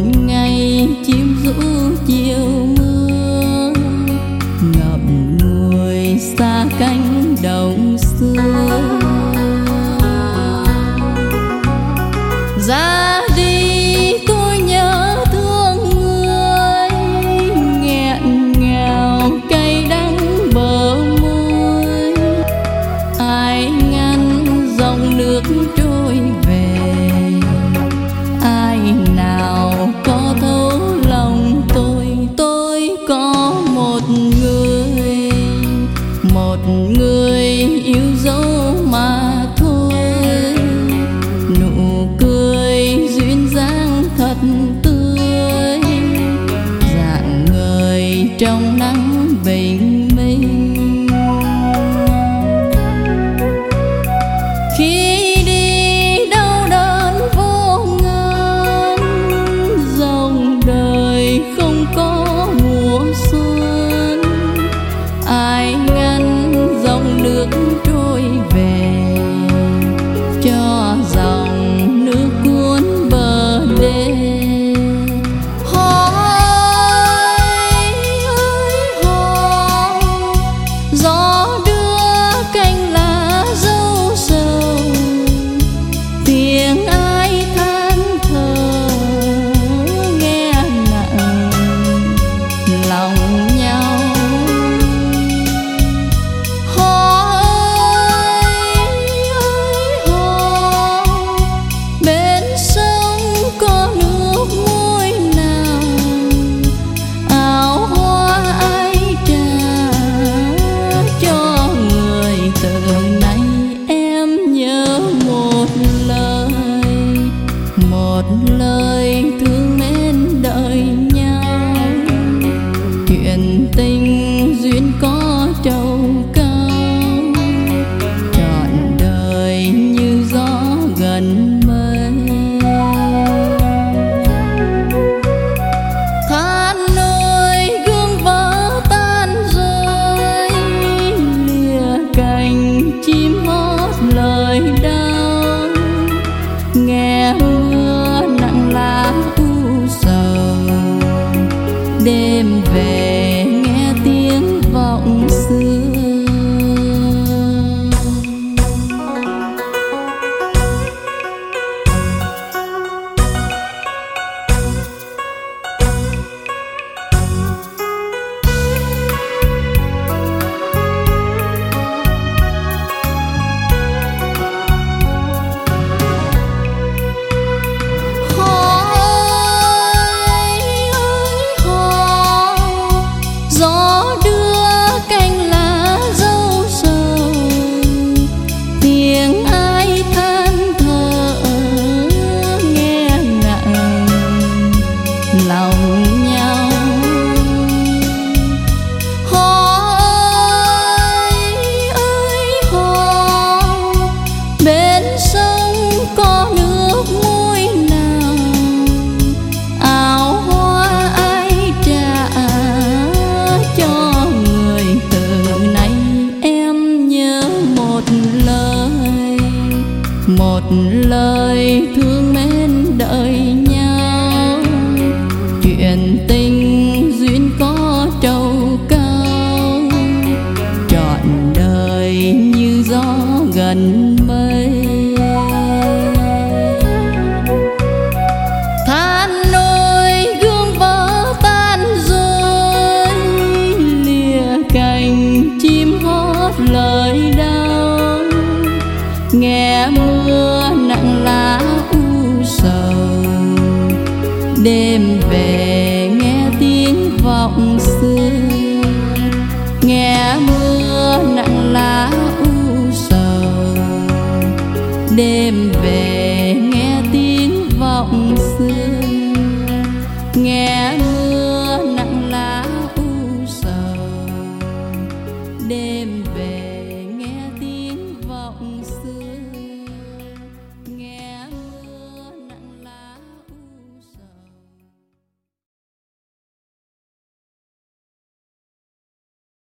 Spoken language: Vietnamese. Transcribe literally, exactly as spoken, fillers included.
ngày chim rũ chiều mưa, ngậm ngùi xa cánh đồng xưa. Ra đi tôi nhớ thương người, nghẹn ngào cay đắng bờ môi. Ai ngăn dòng nước trôi về, ai nào có thấu lòng tôi. Tôi có một người, một người yêu dấu mà thôi. Nụ cười duyên dáng thật tươi, dạng người trong nắng bình minh. Khi đi đau đớn vô ngần, dòng đời không có mùa xuân. Ai ngăn dòng nước trôi về, cho dòng nước cuốn bờ đê. Hỏi ơi hỏi, gió đưa cành lá râu sầu. Tiếng ai than thở nghe nặng lòng nhau. Một lời thương mến đợi nhau, chuyện tình duyên có trầu cao. Trọn đời như gió gần mây, than nỗi gương vỡ tan rơi. Lìa cành chim hót lời đau, nghe mưa nặng lá u sầu. Đêm về nghe tiếng vọng xưa. Lòng nhau hỏi ơi hỏi, bên sông có nước muối nào. Áo hoa ai trả cho người. Từ nay em nhớ một lời, một lời thương mến đợi nhau. Chuyện tình duyên có trầu cao, trọn đời như gió gần mây. Than nỗi gương vỡ tan rơi, lìa cành chim hót lời đau. Nghe mưa nặng lá u sầu, đêm về nghe tiếng vọng xưa. Nghe mưa nặng lá u sầu, đêm về nghe tiếng vọng xưa. Nghe mưa nặng lá u sầu, đêm